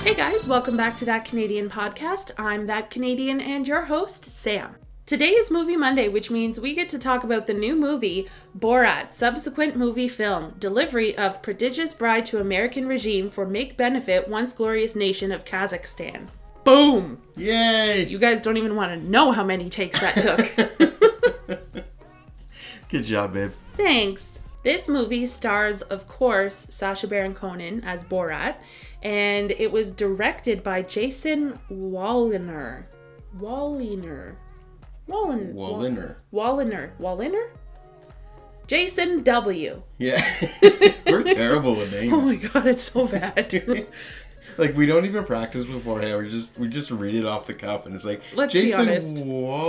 Hey guys, welcome back to That Canadian Podcast. I'm That Canadian and your host, Sam. Today is Movie Monday, which means we get to talk about the new movie, Borat, subsequent movie film, delivery of prodigious bribe to American regime for make benefit once glorious nation of Kazakhstan. Boom! Yay! You guys don't even want to know how many takes that took. Good job, babe. Thanks. This movie stars, of course, Sacha Baron Cohen as Borat, and it was directed by Jason Walliner. Jason W. Yeah. We're terrible with names. Oh my god, it's so bad. Like, we don't even practice beforehand. We just read it off the cuff, and it's like, Let's Jason be honest.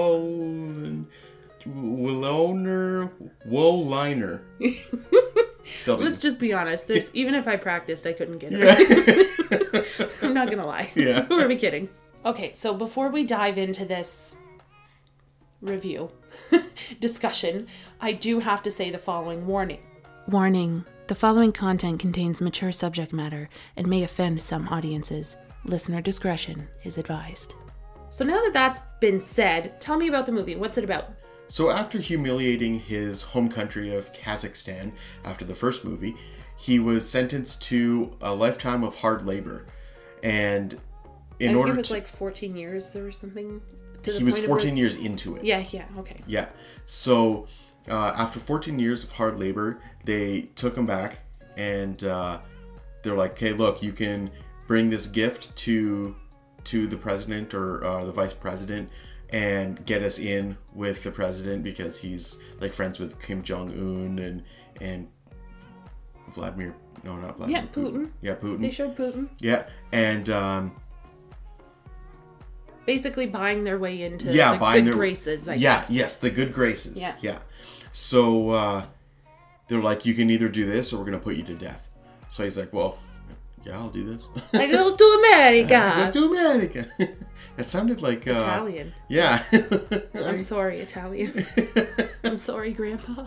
Walliner. Let's just be honest. Even if I practiced, I couldn't get it. Yeah. I'm not gonna lie. Yeah. Who are we kidding? Okay, so before we dive into this review discussion, I do have to say the following warning. Warning. The following content contains mature subject matter and may offend some audiences. Listener discretion is advised. So now that that's been said, tell me about the movie. What's it about? So after humiliating his home country of Kazakhstan after the first movie, he was sentenced to a lifetime of hard labor. And I think it was like 14 years or something. He was 14 years into it. Yeah, okay. Yeah. So after 14 years of hard labor, they took him back and they're like, okay, look, you can bring this gift to the president or the vice president and get us in with the president because he's like friends with Kim Jong-un and Vladimir. No, not Vladimir. Yeah, Putin. Yeah, Putin. They showed Putin. Yeah, and basically buying their way into the good graces, I guess. Yes, the good graces. Yeah. So they're like, you can either do this or we're going to put you to death. So he's like, well, yeah, I'll do this. I go to America. I go to America. That sounded like... Italian. Yeah. I'm sorry, Italian. I'm sorry, Grandpa.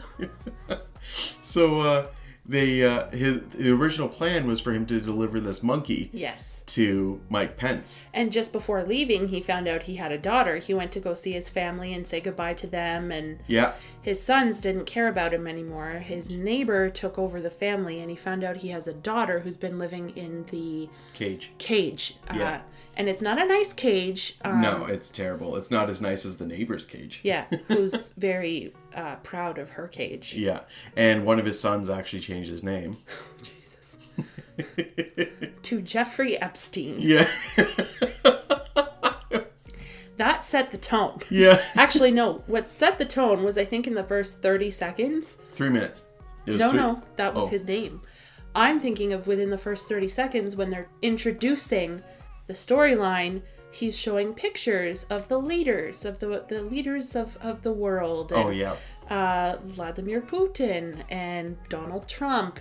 So the original plan was for him to deliver this monkey. Yes. To Mike Pence. And just before leaving, he found out he had a daughter. He went to go see his family and say goodbye to them. And his sons didn't care about him anymore. His neighbor took over the family, and he found out he has a daughter who's been living in the cage. Yeah. And it's not a nice cage. No, it's terrible. It's not as nice as the neighbor's cage. Yeah, who's very proud of her cage. Yeah, and one of his sons actually changed his name. Jesus. To Jeffrey Epstein. Yeah. That set the tone. Yeah. Actually, no. What set the tone was, I think, in the first 30 seconds. 3 minutes. No, that was his name. I'm thinking of within the first 30 seconds when they're introducing the storyline, he's showing pictures of the leaders, of the leaders of the world. And, Vladimir Putin and Donald Trump.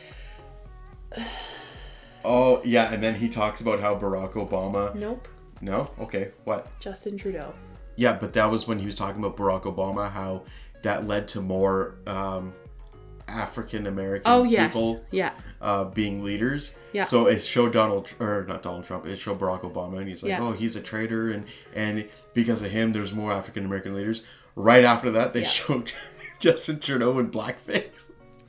Oh, yeah, and then he talks about how Barack Obama... Nope. No? Okay, what? Justin Trudeau. Yeah, but that was when he was talking about Barack Obama, how that led to more African-American people being leaders. Yeah. So it showed not Donald Trump, it showed Barack Obama, and he's like, oh, he's a traitor, and because of him, there's more African-American leaders. Right after that, they showed Justin Trudeau in blackface.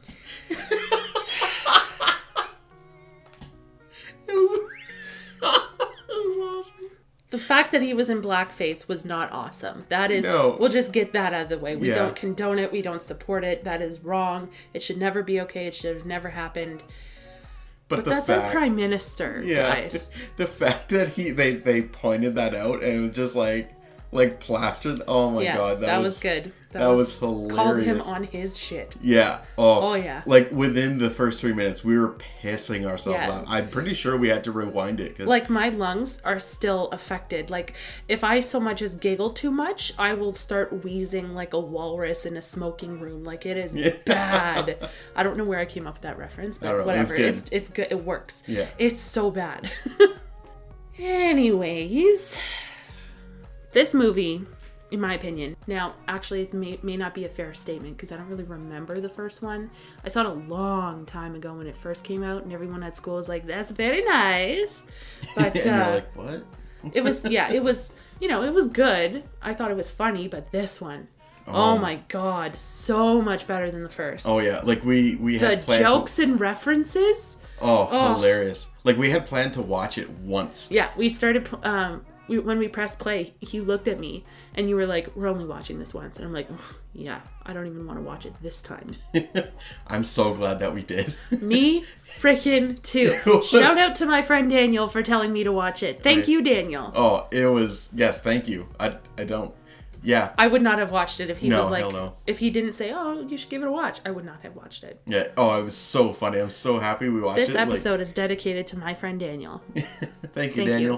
The fact that he was in blackface was not awesome. That is, we'll just get that out of the way. We don't condone it. We don't support it. That is wrong. It should never be okay. It should have never happened. But that's our prime minister, guys. The fact that they pointed that out and it was just like plastered. Oh my god, that was good. That was hilarious. Called him on his shit. Yeah. Oh yeah. Like within the first 3 minutes, we were pissing ourselves out. I'm pretty sure we had to rewind it. Like my lungs are still affected. Like if I so much as giggle too much, I will start wheezing like a walrus in a smoking room. Like it is bad. I don't know where I came up with that reference, but whatever. It's good. It works. Yeah. It's so bad. Anyways, this movie in my opinion. Now, actually, it may not be a fair statement because I don't really remember the first one. I saw it a long time ago when it first came out, and everyone at school was like, "That's very nice." But and you're like, what? it was it was good. I thought it was funny, but this one, oh my god, so much better than the first. Oh yeah, like we had the jokes and references. Oh, hilarious! Like we had planned to watch it once. Yeah, we started. When we pressed play, he looked at me and you were like, "We're only watching this once," and I'm like, "Yeah, I don't even want to watch it this time." I'm so glad that we did. Me freaking too. Shout out to my friend Daniel for telling me to watch it. Thank you, Daniel. Oh, it was yes. Thank you. I don't. Yeah. I would not have watched it if he was like, hell no. If he didn't say, "Oh, you should give it a watch." I would not have watched it. Yeah. Oh, it was so funny. I'm so happy we watched it. This episode is dedicated to my friend Daniel. Thank you, Daniel.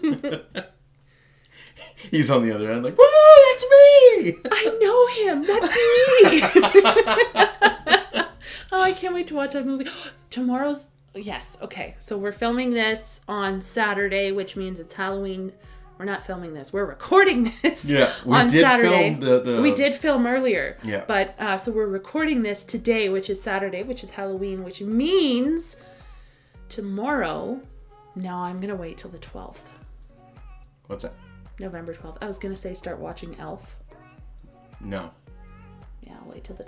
He's on the other end like, woo, that's me! I know him. That's me. Oh, I can't wait to watch that movie. Tomorrow's... Yes, okay. So we're filming this on Saturday, which means it's Halloween. We're not filming this. We're recording this on Saturday. We did film earlier. Yeah. But, so we're recording this today, which is Saturday, which is Halloween, which means tomorrow... Now I'm going to wait till the 12th. What's that? November 12th. I was going to say start watching Elf. No. Yeah, I'll wait till the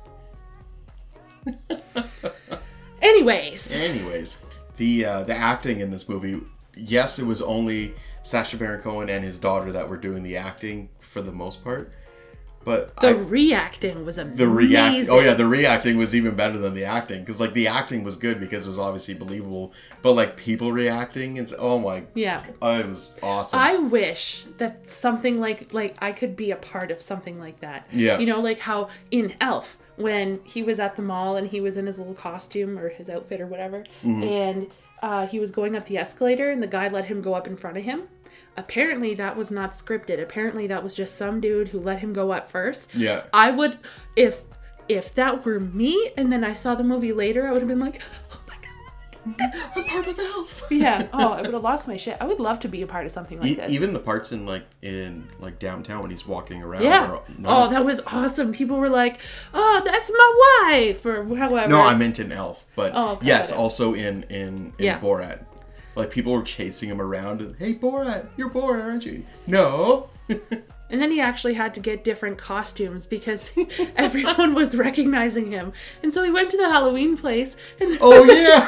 12th. Anyways. The acting in this movie, yes, it was only Sacha Baron Cohen and his daughter that were doing the acting for the most part. But the reacting was amazing. The reacting was even better than the acting because like the acting was good because it was obviously believable, but like people reacting and oh my God, it was awesome. I wish that something like I could be a part of something like that. Yeah, you know, like how in Elf when he was at the mall and he was in his little costume or his outfit or whatever, and he was going up the escalator and the guy let him go up in front of him. Apparently that was not scripted. Apparently that was just some dude who let him go up first. Yeah. I would, if that were me and then I saw the movie later, I would have been like, oh my God, I'm part of Elf. Yeah. Oh, I would have lost my shit. I would love to be a part of something like this. Even the parts in downtown when he's walking around. Yeah. That was awesome. People were like, "Oh, that's my wife," or however. No, I meant in Elf, but yes, okay. Also in Borat. Like, people were chasing him around. And, hey, Borat, you're Borat, aren't you? No. And then he actually had to get different costumes because everyone was recognizing him. And so he went to the Halloween place. And yeah.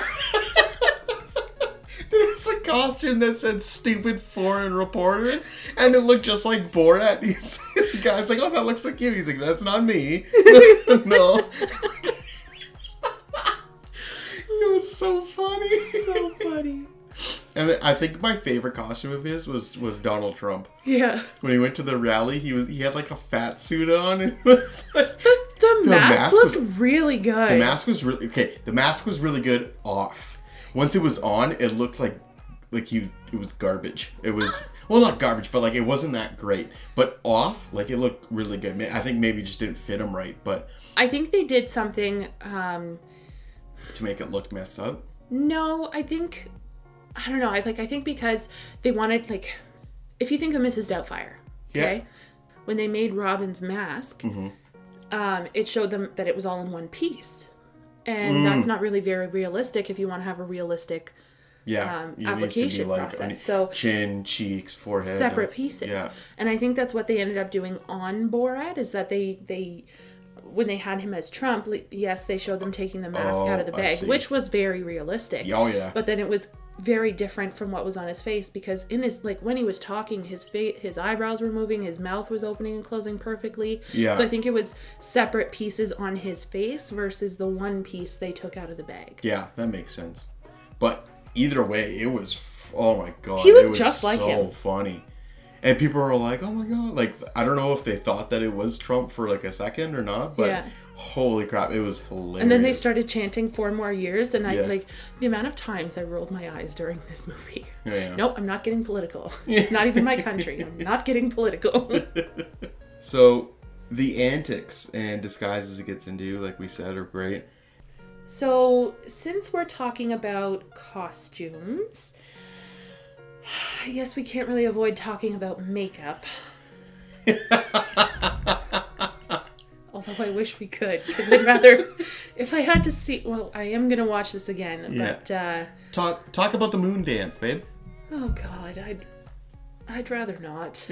There was a costume that said "stupid foreign reporter," and it looked just like Borat. The guy's like, "Oh, that looks like you." He's like, "That's not me." No. It was so funny. So funny. And I think my favorite costume of his was Donald Trump. Yeah. When he went to the rally, he had like a fat suit on. And it was like, the mask looked really good. The mask was really okay. The mask was really good off. Once it was on, it looked like it was garbage. It was not garbage, but like it wasn't that great. But off, like it looked really good. I think maybe it just didn't fit him right, but I think they did something to make it look messed up. No, I don't know. I think because they wanted, like, if you think of Mrs. Doubtfire, okay, when they made Robin's mask, it showed them that it was all in one piece, and that's not really very realistic if you want to have a realistic application process. So chin, cheeks, forehead, separate pieces. Yeah. And I think that's what they ended up doing on Borat is that they when they had him as Trump, yes, they showed them taking the mask out of the bag, which was very realistic. Oh yeah. But then it was very different from what was on his face because in his when he was talking, his eyebrows were moving, his mouth was opening and closing perfectly. Yeah. So I think it was separate pieces on his face versus the one piece they took out of the bag. Yeah, that makes sense. But either way, it was oh my God, he looked it was just like him. So funny. And people were like, "Oh my God!" Like I don't know if they thought that it was Trump for like a second or not, but holy crap, it was hilarious. And then they started chanting 4 more years, and I like the amount of times I rolled my eyes during this movie. Yeah. Nope, I'm not getting political. It's not even my country. I'm not getting political. So the antics and disguises it gets into, like we said, are great. So since we're talking about costumes, I guess we can't really avoid talking about makeup. Although I wish we could, because I'd rather, if I had to see, well, I am going to watch this again, Yeah. but, Talk about the moon dance, babe. oh God, I'd rather not.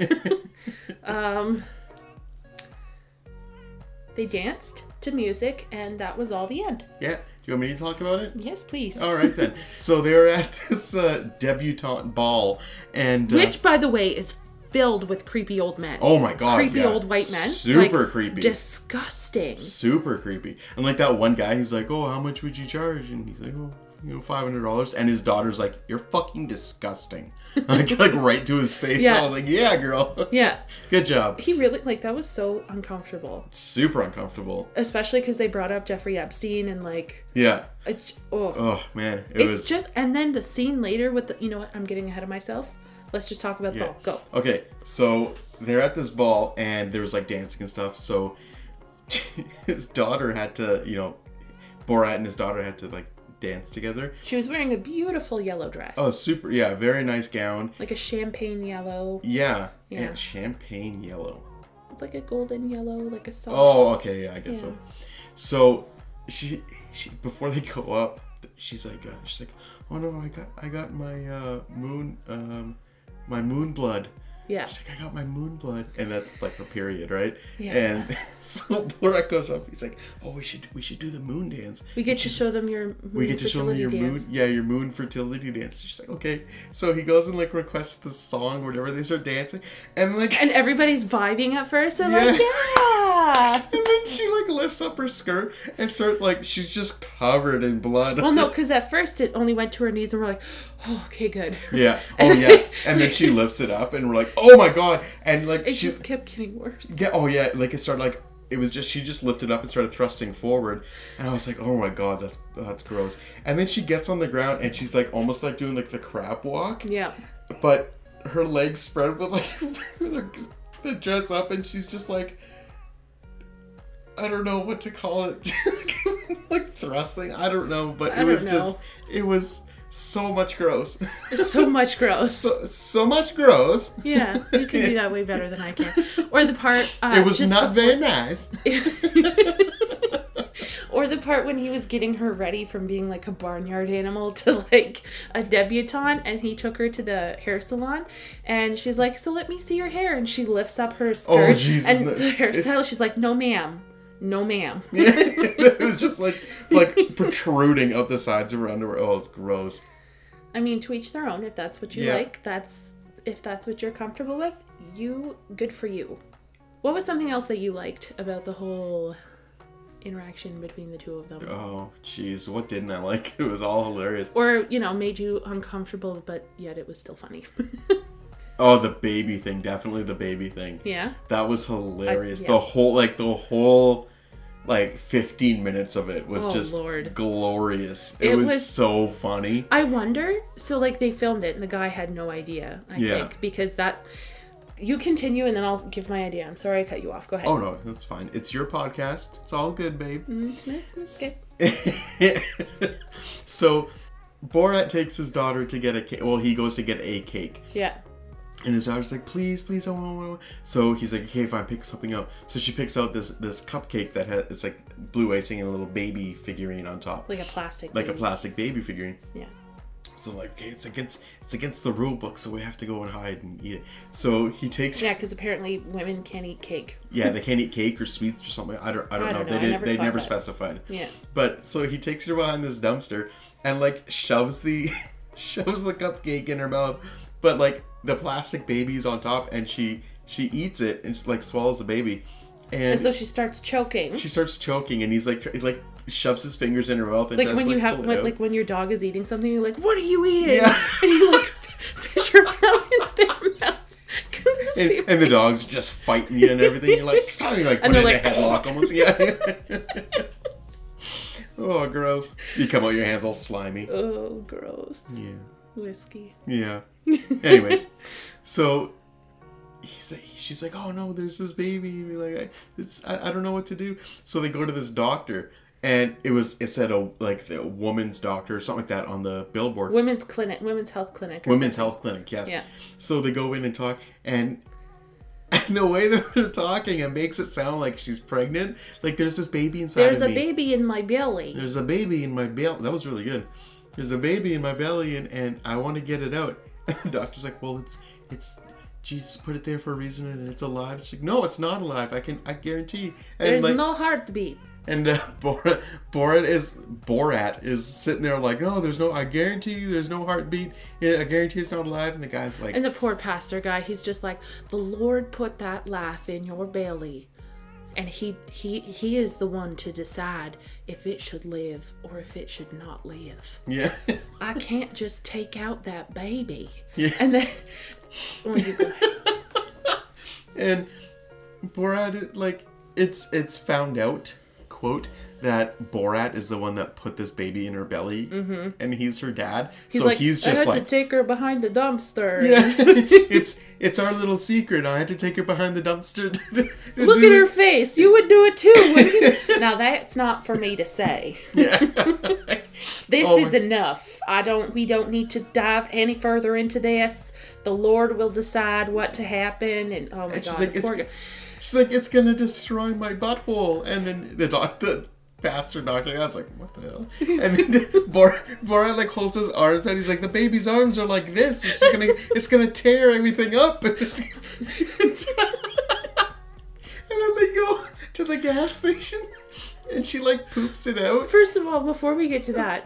They danced to music, and that was all the end. Yeah. Do you want me to talk about it? Yes, please. All right, then. So they were at this debutante ball, and... Which, by the way, is filled with creepy old men. oh my God, creepy yeah. old white men. Super Like, creepy. Disgusting. Super creepy. And like that one guy, he's like, oh, how much would you charge? And he's like, oh, $500. And his daughter's like, you're fucking disgusting. like right to his face. Yeah. I was like, yeah, girl. Yeah. Good job. He really, like, that was so uncomfortable. Super uncomfortable. Especially because they brought up Jeffrey Epstein and, like... Yeah. Oh. Oh, man. It's just... And then the scene later with the... You know what? I'm getting ahead of myself. Let's just talk about the ball. Go. Okay, so they're at this ball, and there was, like, dancing and stuff, so his daughter had to, Borat and his daughter had to, like, dance together. She was wearing a beautiful yellow dress. Oh, super, yeah, very nice gown. Like a champagne yellow. Yeah. Yeah. Champagne yellow. It's like a golden yellow, like a soft... Oh, okay, yeah, I guess Yeah. so. So, she before they go up, she's like, oh no, I got my my moon blood. Yeah. She's like, I got my moon blood, and that's like her period, right? Yeah. And so Borat goes up. He's like, oh, we should do the moon dance. We get to show them your moon We get to show them your dance. moon, yeah, your moon fertility dance. She's like, okay. So he goes and like requests the song, or whatever. They start dancing, and like, And everybody's vibing at first. And like, Yeah. yeah. and then she like lifts up her skirt and start like she's just covered in blood. Well, no, because at first it only went to her knees, and we're like, oh, okay, good. Yeah. Oh yeah. And then she lifts it up, and we're like, oh my God. And like It she just kept getting worse. yeah. Oh yeah. Like it started like. It was just, she just lifted up and started thrusting forward. And I was like, oh my God, that's gross. And then she gets on the ground and she's like almost like doing like the crab walk. Yeah. But her legs spread with like the dress up, and she's just like, I don't know what to call it. like thrusting. I don't know. But it was just, it was so much gross. So much gross. so much gross. Yeah, you can do that way better than I can. Or the part... it was just not very nice. Or the part when he was getting her ready from being like a barnyard animal to like a debutante, and he took her to the hair salon, and she's like, so let me see your hair, and she lifts up her skirt. Oh, Jesus. And the hairstylist, she's like, no ma'am. No ma'am. Yeah, it was just like protruding up the sides of her underwear. Oh, it's gross. I mean, to each their own. If that's what you Yeah. like, if that's what you're comfortable with, good for you. What was something else that you liked about the whole interaction between the two of them? Oh, jeez, what didn't I like? It was all hilarious. Or, made you uncomfortable, but yet it was still funny. Oh, the baby thing, definitely the baby thing. Yeah? That was hilarious. Yeah. The whole 15 minutes of it was just Lord. glorious. It It was was- so funny. I wonder, so like they filmed it and the guy had no idea, I think, because you continue and then I'll give my idea. I'm sorry I cut you off. Go ahead. Oh no, that's fine. It's your podcast. It's all good, babe. That's good. So, Borat takes his daughter to get a cake. Well, he goes to get a cake. Yeah. And his daughter's like, please, I want. So he's like, okay, fine, pick something out. So she picks out this cupcake that has, it's like blue icing and a little baby figurine on top. Like a plastic. Like baby. a plastic baby figurine. Yeah. So like, okay, it's against the rule book, so we have to go and hide and eat it. So he takes. Yeah, because apparently women can't eat cake. Yeah, they can't eat cake or sweets or something. I don't know. They never specified. Yeah. But so he takes her behind this dumpster and like shoves the cupcake in her mouth, but like the plastic baby's on top, and she eats it and like swallows the baby, And so she starts choking. she starts choking, and he's like shoves his fingers in her mouth and Like tries when to, you have, pull it out. like when your dog is eating something, you're like, "What are you eating?" Yeah. And you like fish around in their mouth. and the dog's just fighting you and everything. You're like, stop! You like And put it they're in a headlock almost. Yeah. Oh, gross! You come out, your hands all slimy. Oh, gross. Yeah. Whiskey. Yeah. Anyways, so she's like, oh no, there's this baby. And like, I don't know what to do. So they go to this doctor, and it said the woman's doctor or something like that on the billboard. Women's clinic, women's health clinic. Women's health clinic, yes. Yeah. So they go in and talk, and And the way that they're talking, it makes it sound like she's pregnant. Like, there's this baby inside of me. There's a baby in my belly. There's a baby in my belly. That was really good. There's a baby in my belly, and I want to get it out. And the doctor's like, well, it's Jesus put it there for a reason, and it's alive. She's like, no, it's not alive. I guarantee. And There's like, no heartbeat. And Borat is sitting there like, no, there's no, I guarantee you there's no heartbeat. Yeah, I guarantee it's not alive. And the guy's like... And the poor pastor guy, he's just like, the Lord put that life in your belly. And he is the one to decide if it should live or if it should not live. Yeah. I can't just take out that baby. Yeah. And then... Well, you go ahead. And Borat, like, it's found out... quote that Borat is the one that put this baby in her belly, and he's her dad. He's so like, he's just I had like, to take her behind the dumpster. yeah, it's our little secret. I had to take her behind the dumpster. Look at her face. You would do it too, wouldn't you? Now that's not for me to say. Yeah. This is enough. We don't need to dive any further into this. The Lord will decide what to happen. And oh my God, she's like, it's gonna destroy my butthole. And then the pastor doctor, I was like, what the hell? And then Borat like holds his arms out. He's like, the baby's arms are like this. It's gonna tear everything up. And then they go to the gas station, and she like poops it out. First of all, before we get to that,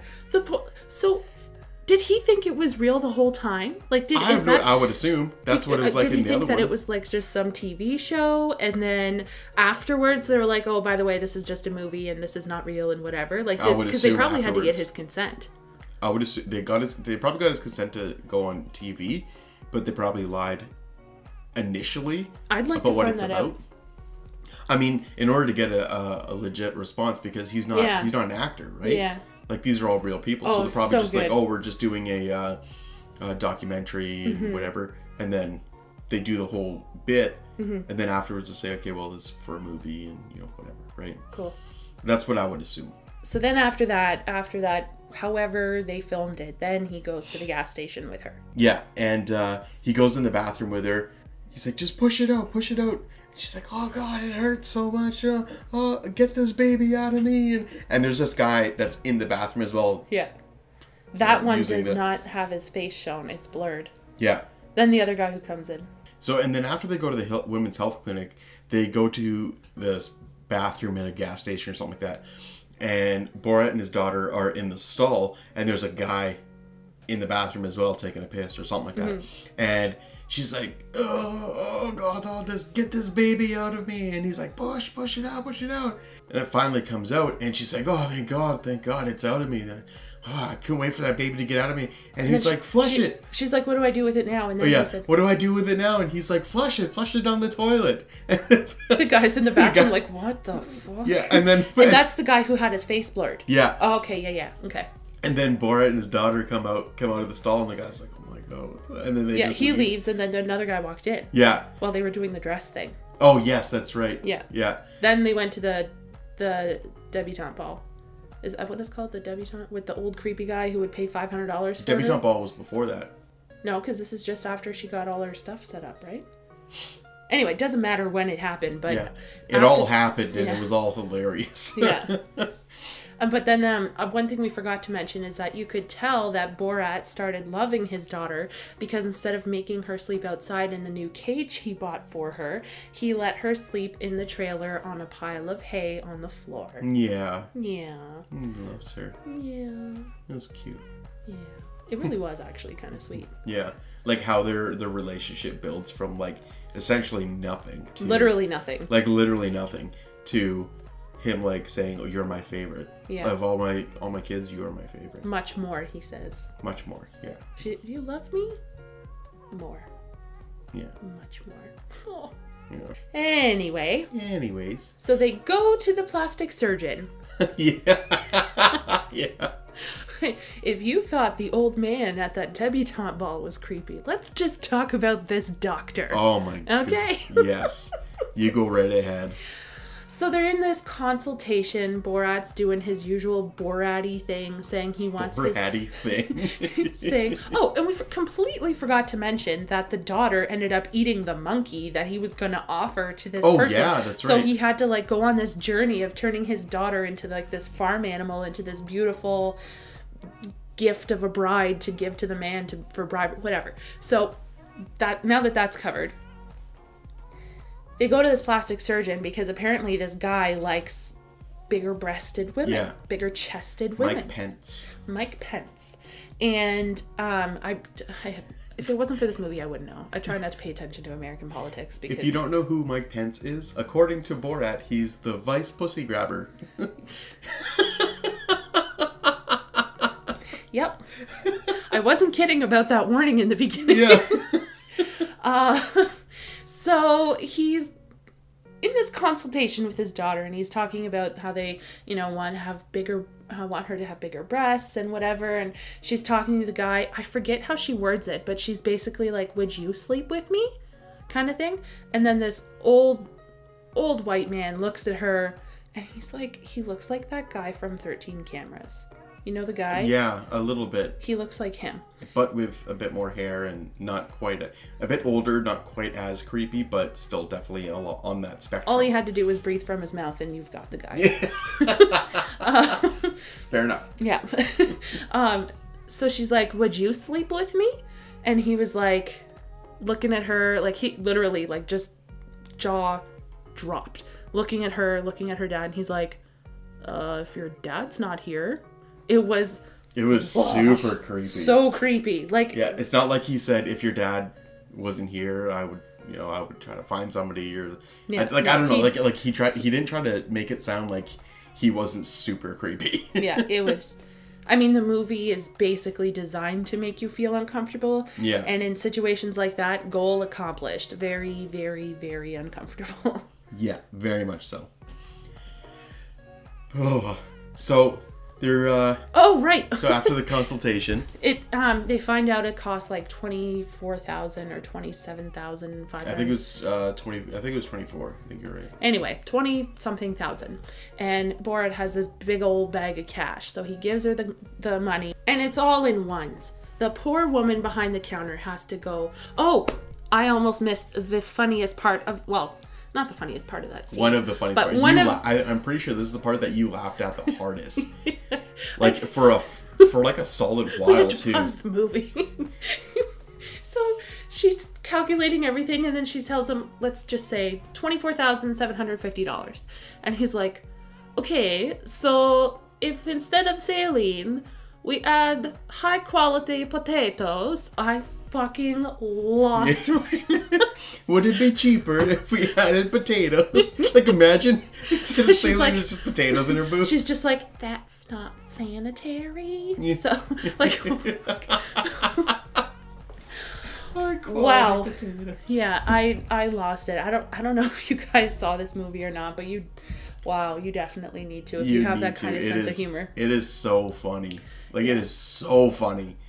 did he think it was real the whole time? Like, I would assume that's what it was like in the other one. Did he think that it was like just some TV show, and then afterwards they were like, "Oh, by the way, this is just a movie, and this is not real, and whatever." Like, because they probably had to get his consent. I would assume they probably got his consent to go on TV, but they probably lied initially. I'd like about to what find it's that about. out. I mean, in order to get a legit response, because he's not an actor, right? Yeah. Like, these are all real people, so they're probably just like, oh, we're just doing a documentary, whatever, and then they do the whole bit, and then afterwards they say, okay, well, this is for a movie, and whatever, right? Cool. That's what I would assume. So then after that, however they filmed it, then he goes to the gas station with her. Yeah, and he goes in the bathroom with her. He's like, just push it out, push it out. She's like, oh God, it hurts so much. Oh, get this baby out of me. And there's this guy that's in the bathroom as well. Yeah. That one does not have his face shown. It's blurred. Yeah. Then the other guy who comes in. So, and then after they go to the women's health clinic, they go to this bathroom at a gas station or something like that. And Borat and his daughter are in the stall, and there's a guy in the bathroom as well taking a piss or something like that. And she's like, oh God, get this baby out of me. And he's like, push it out. And it finally comes out, and she's like, oh, thank God, it's out of me. I couldn't wait for that baby to get out of me. And he's like, flush it. She's like, what do I do with it now? And then he said, what do I do with it now? And he's like, flush it down the toilet. And the guy's in the bathroom like, what the fuck? Yeah, and then... and that's the guy who had his face blurred. Yeah. Oh, okay, yeah, okay. And then Borat and his daughter come out of the stall, and the guy's like, oh my God. And then they just leaves, and then another guy walked in. Yeah. While they were doing the dress thing. Oh, yes, that's right. Yeah. Yeah. Then they went to the debutante ball. Is that what it's called? The debutante? With the old creepy guy who would pay $500 for Debutante ball was before that. No, because this is just after she got all her stuff set up, right? Anyway, it doesn't matter when it happened, but... Yeah. It all happened, and it was all hilarious. Yeah. But then one thing we forgot to mention is that you could tell that Borat started loving his daughter because instead of making her sleep outside in the new cage he bought for her, he let her sleep in the trailer on a pile of hay on the floor. Yeah. Yeah. He loves her. Yeah. It was cute. Yeah. It really was actually kind of sweet. Yeah. Like how their relationship builds from like essentially nothing to... Literally nothing. Like literally nothing to... him like saying, oh, you're my favorite. Yeah. Of all my kids, you are my favorite. Much more, he says. Much more, yeah. Do you love me? More. Yeah. Much more. Oh. Yeah. Anyways. So they go to the plastic surgeon. Yeah. Yeah. If you thought the old man at that debutante ball was creepy, let's just talk about this doctor. Oh my god. Okay. Yes. You go right ahead. So they're in this consultation. Borat's doing his usual Borat-y thing, saying he wants Borat-y thing. saying, oh, and we completely forgot to mention that the daughter ended up eating the monkey that he was going to offer to this person. Oh, yeah, that's right. So he had to, like, go on this journey of turning his daughter into, like, this farm animal, into this beautiful gift of a bride to give to the man for bribe, whatever. So that now that that's covered, they go to this plastic surgeon because apparently this guy likes bigger-breasted women, bigger-chested women. Mike Pence. And if it wasn't for this movie, I wouldn't know. I try not to pay attention to American politics. Because if you don't know who Mike Pence is, according to Borat, he's the vice pussy grabber. Yep. I wasn't kidding about that warning in the beginning. Yeah. So he's in this consultation with his daughter, and he's talking about how they, want her to have bigger breasts and whatever. And she's talking to the guy. I forget how she words it, but she's basically like, "Would you sleep with me?" kind of thing. And then this old white man looks at her, and he's like, he looks like that guy from 13 Cameras. You know the guy? Yeah, a little bit. He looks like him. But with a bit more hair and not quite a bit older, not quite as creepy, but still definitely on that spectrum. All he had to do was breathe from his mouth and you've got the guy. Fair enough. Yeah. So she's like, "Would you sleep with me?" And he was like, looking at her, like he literally like just jaw dropped. Looking at her dad, and he's like, "If your dad's not here." It was super creepy. So creepy. Like, yeah, it's not like he said, "If your dad wasn't here, I would try to find somebody," or I don't know. He didn't try to make it sound like he wasn't super creepy. Yeah, it was. I mean, the movie is basically designed to make you feel uncomfortable. Yeah. And in situations like that, goal accomplished. Very, very, very uncomfortable. Yeah, very much so. Oh, so they're oh, right. So after the consultation, they find out it costs like $24,000 or $27,500. I think it was 20. I think it was 24. I think you're right. Anyway, 20-something thousand, and Borat has this big old bag of cash, so he gives her the money, and it's all in ones. The poor woman behind the counter has to go, "Oh, I almost missed the funniest part of not the funniest part of that scene. One of the funniest parts. I'm pretty sure this is the part that you laughed at the hardest. Like for like a solid while too. Pause the movie. So she's calculating everything, and then she tells him, let's just say $24,750, and he's like, "Okay, so if instead of saline we add high quality potatoes," I fucking lost my... Would it be cheaper if we added potatoes? Like, imagine instead of saline, there's just potatoes in her booth. She's just like, "That's not sanitary." Yeah. So, like, wow. Potatoes. Yeah, I lost it. I don't know if you guys saw this movie or not, but you definitely need to if you have that kind of sense of humor. It is so funny. Like, it is so funny.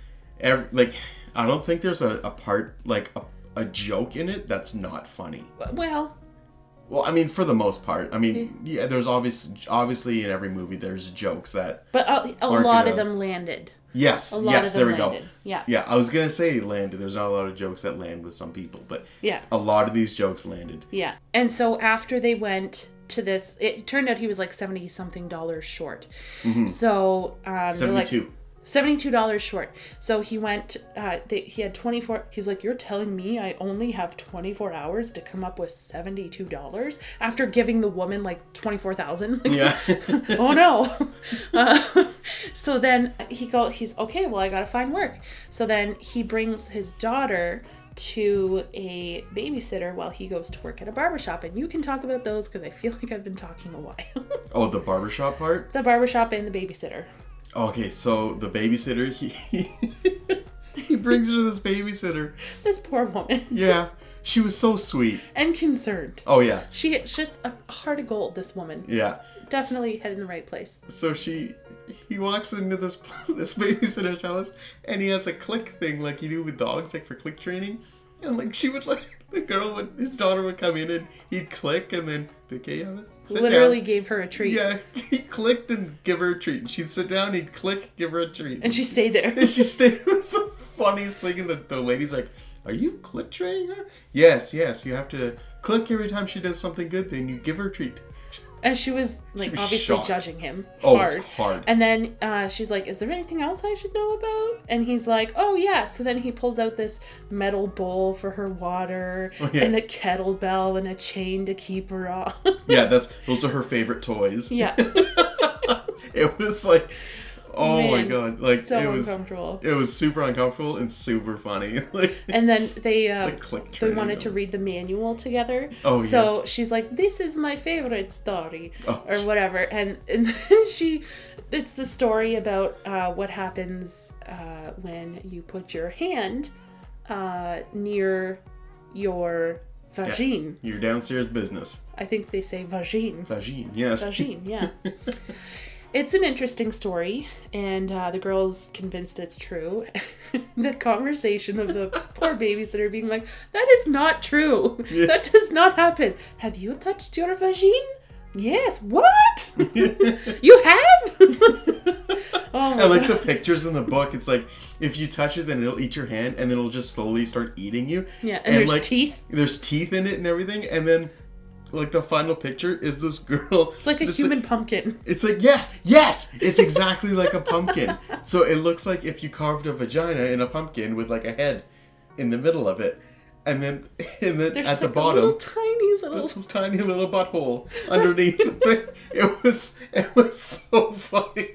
I don't think there's a part, like a joke in it that's not funny. Well, I mean, for the most part. I mean, yeah, there's obviously in every movie there's jokes that... But a lot of them landed. Yes, there we go. Yeah. Yeah, I was going to say landed. There's not a lot of jokes that land with some people, but yeah, a lot of these jokes landed. Yeah. And so after they went to this, it turned out he was like $70-something short. Mm-hmm. So... 72. $72 short. So he went, he had 24, he's like, "You're telling me I only have 24 hours to come up with $72 after giving the woman like 24,000? Yeah. Oh no. So then he's okay, well, I gotta find work. So then he brings his daughter to a babysitter while he goes to work at a barbershop. And you can talk about those because I feel like I've been talking a while. Oh, the barbershop part? The barbershop and the babysitter. Okay, so the babysitter, he brings her to this babysitter. This poor woman. Yeah, she was so sweet. And concerned. Oh, yeah. She's just a heart of gold, this woman. Yeah. Definitely head in the right place. So he walks into this babysitter's house, and he has a click thing like you do with dogs, like for click training. And like she would the girl would, his daughter would come in and he'd click and then, okay, sit Literally down. gave her a treat. Yeah, he clicked and give her a treat. And she'd sit down, he'd click, give her a treat. And she stayed there. And she stayed. It was the funniest thing. And the lady's like, are you click training her? Yes. You have to click every time she does something good, then you give her a treat. And she was, like, obviously shocked. judging him Hard. And then she's like, is there anything else I should know about? And he's like, oh, yeah. So then he pulls out this metal bowl for her water and a kettlebell and a chain to keep her off. Yeah, those are her favorite toys. Yeah. It was like, oh Man, my god. Like, so it was uncomfortable. It was super uncomfortable and super funny. Like, And then they click they training wanted to them. read the manual together. Oh, yeah. So she's like, this is my favorite story. Oh, or whatever. And then it's the story about what happens when you put your hand near your vagine. Yeah, your downstairs business. I think they say vagine. Vagine, yes. Vagine, yeah. It's an interesting story, and the girl's convinced it's true. The conversation of the poor babysitter being like, that is not true. Yeah. That does not happen. Have you touched your vagine? Yes. What? You have? Oh my And like God. the pictures in the book, it's like, if you touch it, then it'll eat your hand, and then it'll just slowly start eating you. Yeah, and there's like, teeth. There's teeth in it and everything, and then like the final picture is this girl. It's like a human pumpkin. It's like, yes, it's exactly like a pumpkin. So it looks like if you carved a vagina in a pumpkin with like a head in the middle of it, and then There's at like the a bottom, little tiny little butthole underneath the thing. It was so funny.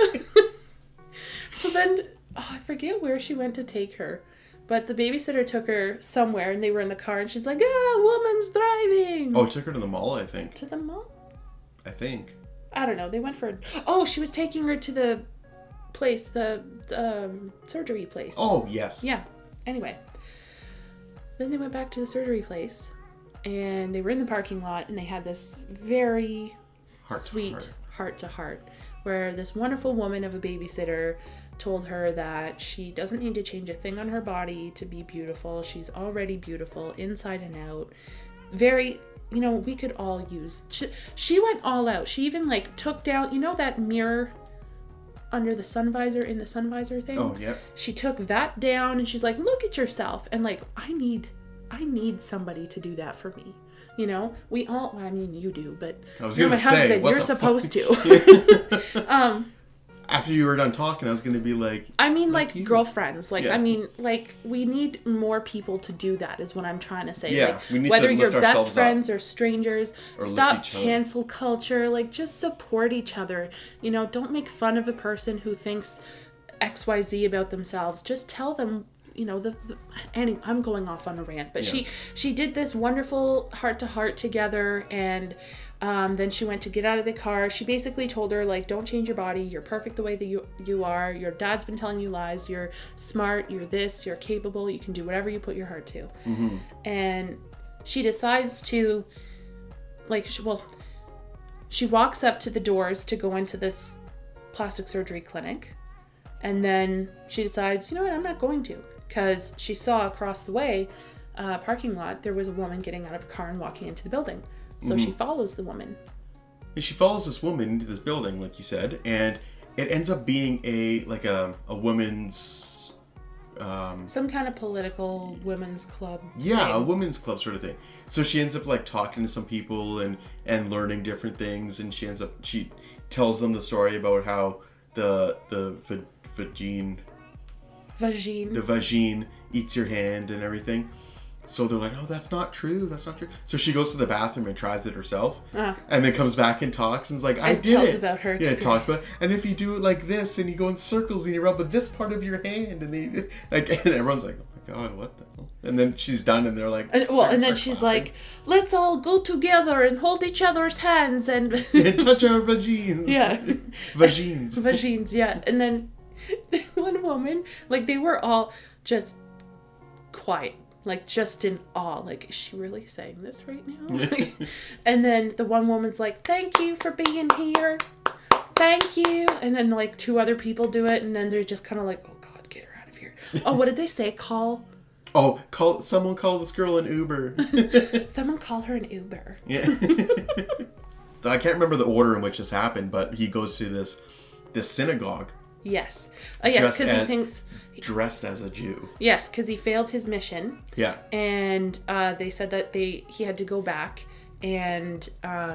So then, I forget where she went to take her. But the babysitter took her somewhere, and they were in the car, and she's like, woman's driving! Oh, it took her to the mall, I think. To the mall? I think. I don't know. They went for... Oh, she was taking her to the place, the surgery place. Oh, yes. Yeah. Anyway. Then they went back to the surgery place, and they were in the parking lot, and they had this very sweet heart-to-heart, where this wonderful woman of a babysitter told her that she doesn't need to change a thing on her body to be beautiful. She's already beautiful inside and out. Very, we could all use... She went all out. She even, like, took down... that mirror under the sun visor, in the sun visor thing? Oh, yeah. She took that down, and she's like, look at yourself. And, like, I need somebody to do that for me. We all... Well, I mean, you do, but... I was you're going my to say, husband. what You're the supposed fuck? to. After you were done talking, I was going to be like... I mean, like you. girlfriends. Like, Yeah. I mean, like, we need more people to do that, is what I'm trying to say. Yeah, like, we need whether to you're lift best ourselves friends or strangers, Or lift stop each other. cancel culture. Like, just support each other. Don't make fun of a person who thinks XYZ about themselves. Just tell them, anyway, I'm going off on a rant, but Yeah. she did this wonderful heart-to-heart together, and then she went to get out of the car. She basically told her, like, don't change your body. You're perfect the way that you are. Your dad's been telling you lies. You're smart. You're this. You're capable. You can do whatever you put your heart to. Mm-hmm. And she decides to, like, she walks up to the doors to go into this plastic surgery clinic. And then she decides, you know what, I'm not going to. Because she saw across the way, parking lot, there was a woman getting out of a car and walking into the building. So she follows the woman. And she follows this woman into this building, like you said, and it ends up being a woman's... Some kind of political women's club. Yeah, thing. a women's club sort of thing. So she ends up like talking to some people and learning different things, and she tells them the story about how the vagine eats your hand and everything. So they're like, oh, that's not true. So she goes to the bathroom and tries it herself. And then comes back and talks and is like, I did tells it. about her Yeah, it talks experience. about it. And if you do it like this and you go in circles and you rub with this part of your hand and then and everyone's like, oh my God, what the hell? And then she's done and they're like... And then she's like, let's all go together and hold each other's hands and... and touch our vagines. Yeah. Vagines. Vagines, yeah. And then one woman, like, they were all just quiet. Like, just in awe. Like, is she really saying this right now? Like, and then the one woman's like, thank you for being here. Thank you. And then, like, two other people do it. And then they're just kind of like, oh, God, get her out of here. Oh, what did they say? Call Oh, someone call this girl an Uber. Someone call her an Uber. Yeah. So I can't remember the order in which this happened, but he goes to this synagogue. Yes. Oh, yes, because he thinks... Dressed as a Jew. Yes, because he failed his mission. Yeah. And they said that he had to go back, and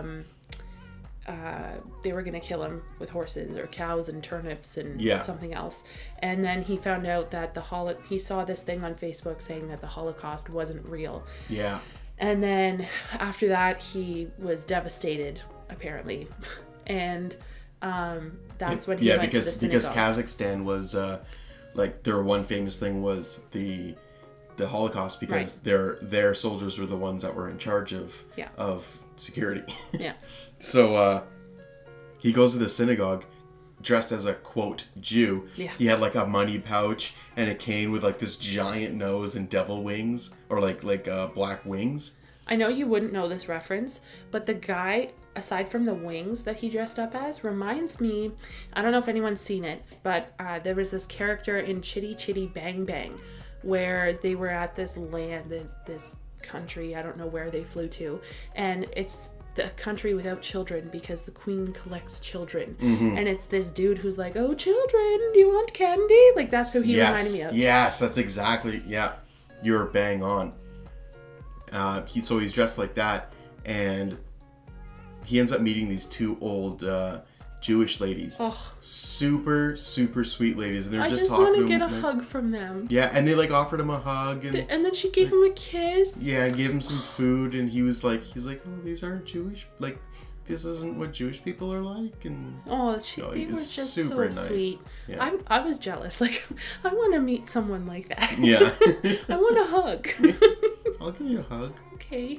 they were going to kill him with horses or cows and turnips and something else. And then he found out that he saw this thing on Facebook saying that the Holocaust wasn't real. Yeah. And then after that, he was devastated, apparently. And that's when he went to the synagogue. Because Kazakhstan was, their one famous thing was the Holocaust, because their soldiers were the ones that were in charge of security. Yeah. So he goes to the synagogue dressed as a, quote, Jew. Yeah. He had like a money pouch and a cane with like this giant nose and devil wings, or like black wings. I know you wouldn't know this reference, but the guy, aside from the wings that he dressed up as, reminds me, I don't know if anyone's seen it, but there was this character in Chitty Chitty Bang Bang where they were at this land, this country, I don't know where they flew to, and it's the country without children because the queen collects children. Mm-hmm. And it's this dude who's like, oh, children, do you want candy? Like, that's who he reminded me of. Yes, that's exactly, you're bang on. So he's dressed like that, and he ends up meeting these two old Jewish ladies. Oh. Super, super sweet ladies. And they're just talking to him. I just want to get a hug from them. Yeah, and they like offered him a hug. And then she gave him a kiss. Yeah, and gave him some food, and he's like, oh, these aren't Jewish. Like, this isn't what Jewish people are like. And they were just so nice. Sweet. Yeah. I was jealous. Like, I want to meet someone like that. Yeah. I want a hug. I'll give you a hug. Okay.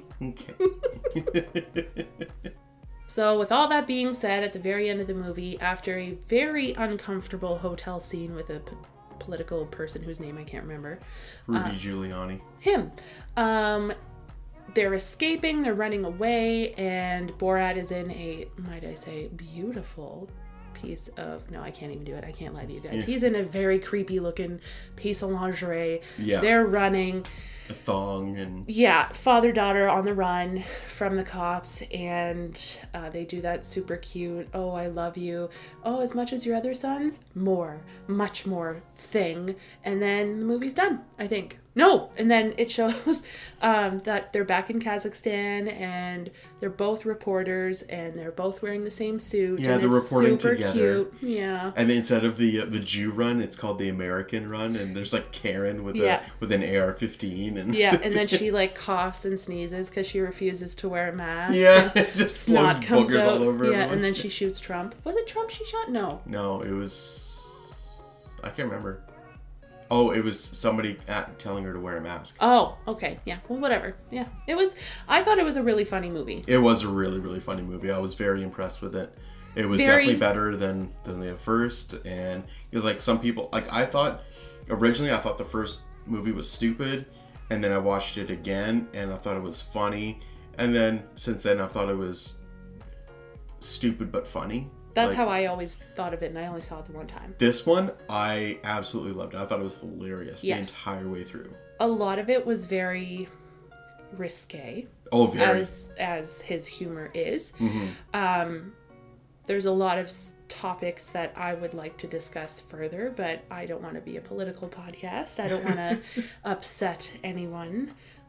Okay. So with all that being said, at the very end of the movie, after a very uncomfortable hotel scene with a political person whose name I can't remember. Rudy Giuliani. Him. They're escaping, they're running away, and Borat is in a, might I say, beautiful piece of... No, I can't even do it. I can't lie to you guys. Yeah. He's in a very creepy looking piece of lingerie. Yeah. They're running. A thong and... Yeah, father-daughter on the run from the cops, and they do that super cute, oh, I love you, oh, as much as your other sons? More. Much more thing. And then the movie's done, I think. No! And then it shows that they're back in Kazakhstan, and they're both reporters, and they're both wearing the same suit. Yeah, and they're reporting super together. Cute. Yeah. And then instead of the Jew run, it's called the American run, and there's like Karen with an AR-15. And and then she like coughs and sneezes because she refuses to wear a mask. Yeah, just snot comes out. All over everyone. And then she shoots Trump. Was it Trump she shot? No, it was... I can't remember. Oh, it was somebody telling her to wear a mask. Oh, okay. Yeah. Well, whatever. Yeah. I thought it was a really funny movie. It was a really, really funny movie. I was very impressed with it. It was definitely better than the first. And it was like some people... Like, originally I thought the first movie was stupid. And then I watched it again, and I thought it was funny. And then, since then, I've thought it was stupid but funny. That's how I always thought of it, and I only saw it the one time. This one, I absolutely loved it. I thought it was hilarious the entire way through. A lot of it was very risque. Oh, very. As his humor is. Mm-hmm. There's a lot of topics that I would like to discuss further, but I don't want to be a political podcast. I don't want to upset anyone.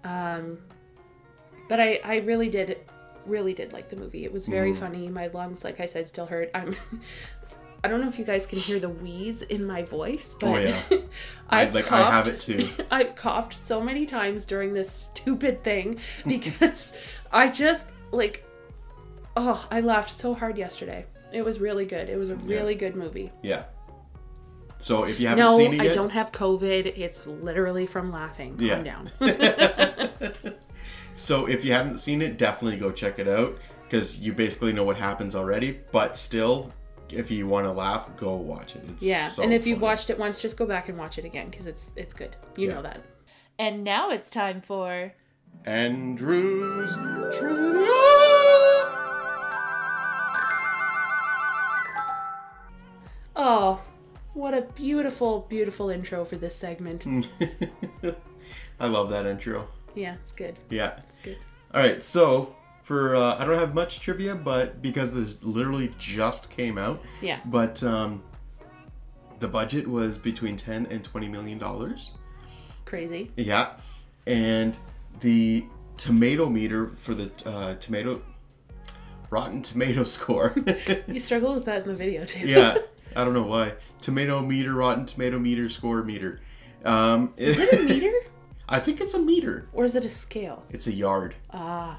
But I really did like the movie. It was very funny. My lungs, like I said, still hurt. I don't know if you guys can hear the wheeze in my voice, but I have it too. I've coughed so many times during this stupid thing because I just I laughed so hard yesterday. It was really good. It was a really good movie. Yeah. So if you haven't seen it yet... I don't have COVID. It's literally from laughing. Calm down. So if you haven't seen it, definitely go check it out, because you basically know what happens already. But still, if you want to laugh, go watch it. It's so and if funny. you've watched it once, just go back and watch it again, because it's good. You know that. And now it's time for... Andrew's Trivia! Oh, what a beautiful, beautiful intro for this segment. I love that intro. Yeah, it's good. Yeah. It's good. All right, so for I don't have much trivia, but because this literally just came out. Yeah. But the budget was between $10 and $20 million. Crazy. Yeah, and the tomato meter for the Rotten Tomato score. You struggle with that in the video too. Yeah, I don't know why. Tomato meter, Rotten Tomato meter, score meter. Is it a meter? I think it's a meter. Or is it a scale? It's a yard. Ah.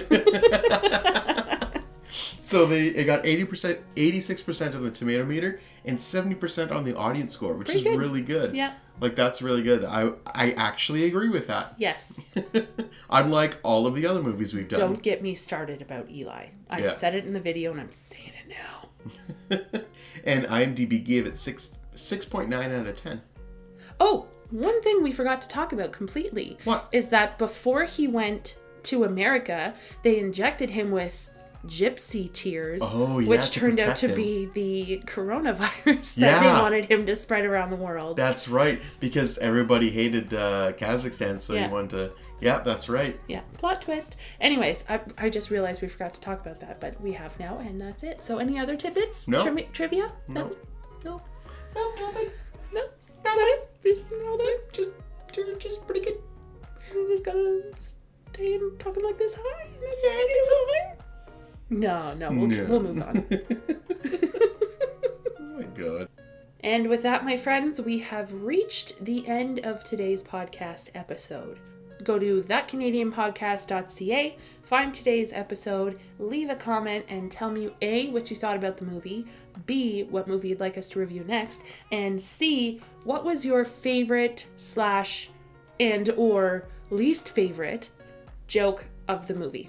So it got 80%, 86% on the tomato meter and 70% on the audience score, which is really good. Yeah. Like, that's really good. I actually agree with that. Yes. Unlike all of the other movies we've done. Don't get me started about Eli. I said it in the video and I'm saying it now. And IMDb gave it 6.9 out of 10. Oh, one thing we forgot to talk about completely. What? Is that before he went to America, they injected him with gypsy tears, which turned out to be the coronavirus that they wanted him to spread around the world. That's right, because everybody hated Kazakhstan, so he wanted to... Yeah, that's right. Yeah, plot twist. Anyways, I just realized we forgot to talk about that, but we have now, and that's it. So any other tidbits? No. Trivia? No. No. Nothing. No. Nothing. Just pretty good. You just gotta stay talking like this high, and then it's over. No, we'll move on. Oh my god. And with that, my friends, we have reached the end of today's podcast episode. Go to thatcanadianpodcast.ca, find today's episode, leave a comment, and tell me A, what you thought about the movie, B, what movie you'd like us to review next, and C, what was your favorite / and or least favorite joke of the movie.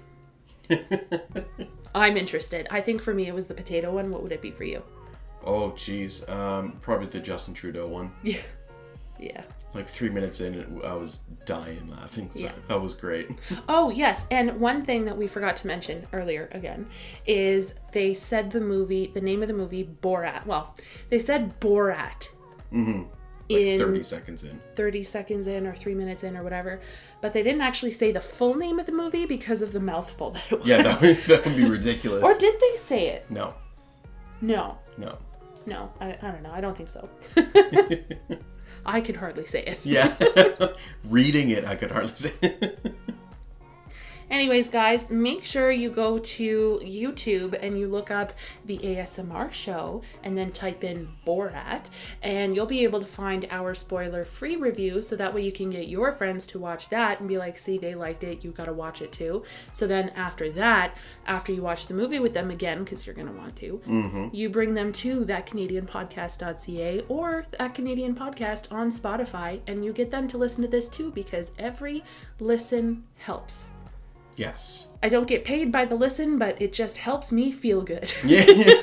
I'm interested. I think for me it was the potato one. What would it be for you? Oh, geez. Probably the Justin Trudeau one. Yeah. Yeah. Like 3 minutes in, I was dying laughing. So that was great. Oh, yes. And one thing that we forgot to mention earlier again is they said the name of the movie, Borat. Well, they said Borat. Mm-hmm. Like 30 seconds in. 30 seconds in or 3 minutes in or whatever. But they didn't actually say the full name of the movie because of the mouthful that it was. Yeah, that would be ridiculous. Or did they say it? No. No. No. No, I don't know. I don't think so. I could hardly say it. Yeah. Reading it, I could hardly say it. Anyways, guys, make sure you go to YouTube and you look up the ASMR show and then type in Borat, and you'll be able to find our spoiler-free review, so that way you can get your friends to watch that and be like, see, they liked it, you gotta watch it too. So then after that, after you watch the movie with them again, because you're gonna want to, you bring them to thatcanadianpodcast.ca or That Canadian Podcast on Spotify, and you get them to listen to this too, because every listen helps. Yes. I don't get paid by the listen, but it just helps me feel good. Yeah.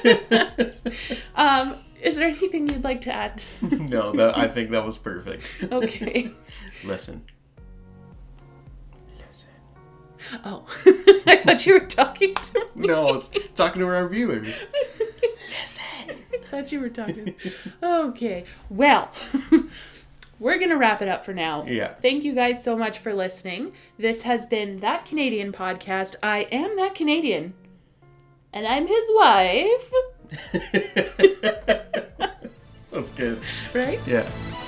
Is there anything you'd like to add? No, I think that was perfect. Okay. Listen. Oh, I thought you were talking to me. No, I was talking to our viewers. Listen. I thought you were talking. Okay. Well, we're going to wrap it up for now. Yeah. Thank you guys so much for listening. This has been That Canadian Podcast. I am That Canadian. And I'm his wife. That's good. Right? Yeah.